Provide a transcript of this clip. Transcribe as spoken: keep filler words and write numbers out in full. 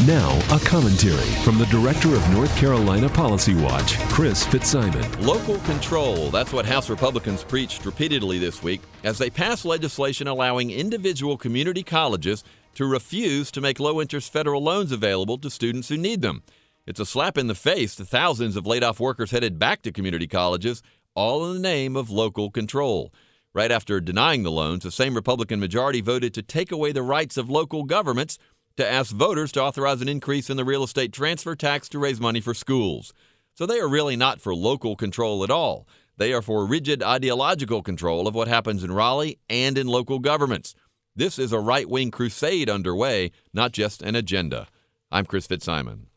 Now, a commentary from the Director of North Carolina Policy Watch, Chris Fitzsimon. Local control. That's what House Republicans preached repeatedly this week as they passed legislation allowing individual community colleges to refuse to make low-interest federal loans available to students who need them. It's a slap in the face to thousands of laid-off workers headed back to community colleges, all in the name of local control. Right after denying the loans, the same Republican majority voted to take away the rights of local governments to ask voters to authorize an increase in the real estate transfer tax to raise money for schools. So they are really not for local control at all. They are for rigid ideological control of what happens in Raleigh and in local governments. This is a right-wing crusade underway, not just an agenda. I'm Chris Fitzsimon.